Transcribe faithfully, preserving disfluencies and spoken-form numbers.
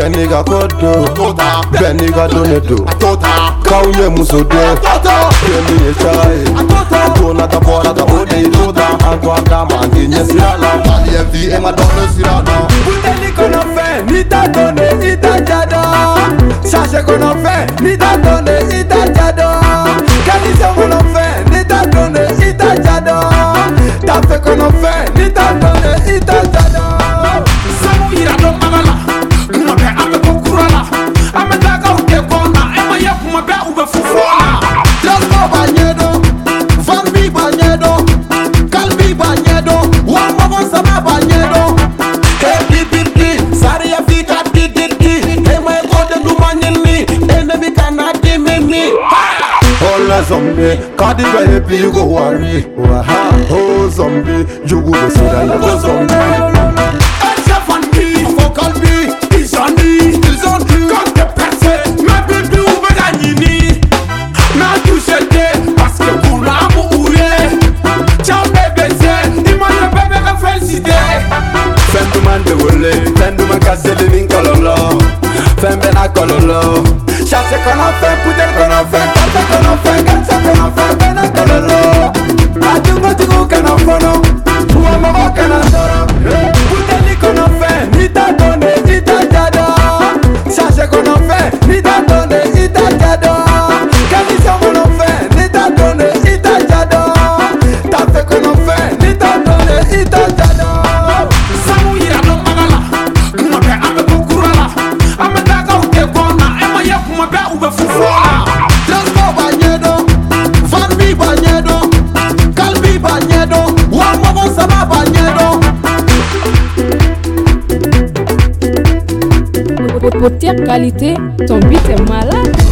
Beniga kodo, Beniga donedo, Kauye musode, Beni chai, Tona ta bora ta ode toda, Antoine mandi nyesirala, Ali F D ema donne sirala. Bouteli qu'on a fait, ni ta donné, ni ta jado. Sachez qu'on a fait, ni ta donné, ni ta jado. Calisson qu'on a fait, ni ta donné, ni ta jado. T'as fait qu'on a fait, ni ta donné, ni ta jado. Samu ira don magala, kuma be ame kokurala, ame daga uke kona, ema ye kuma be ube fufuala. Transport banyedo, Vanbi banyedo, Kalbi banyedo, Wambo sama banyedo. Hey bi bi bi, Sari ya fika di di di, hey my God du manyini, enemy cannot dimini. All zombie, Kadi be happy go worry, waha. Oh zombie, you go be so that you zombie. Chasse qu'on a fait, poudre qu'on a fait, carte qu'on a fait, carte qu'on a fait, ben à cololo. Adungo tigo qu'on a fait, non, ou à maman qu'on a fait. Poudre qu'on a fait, ni ta donné, ni ta jado. Chasse qu'on a fait, ni ta donné, ni ta jado. Calisson qu'on a fait, ni ta donné, ni ta jado. T'as fait qu'on a fait, ni ta donné, ni ta jado. Samu ira don magala, kuma be ame kokurala, ame daga uke kona, ema ye kuma be ube fufuala. Transport banyedo, Vanbi banyedo, Kalbi banyedo, Wambo sama banyedo. Pour tes qualités, ton beat est malade.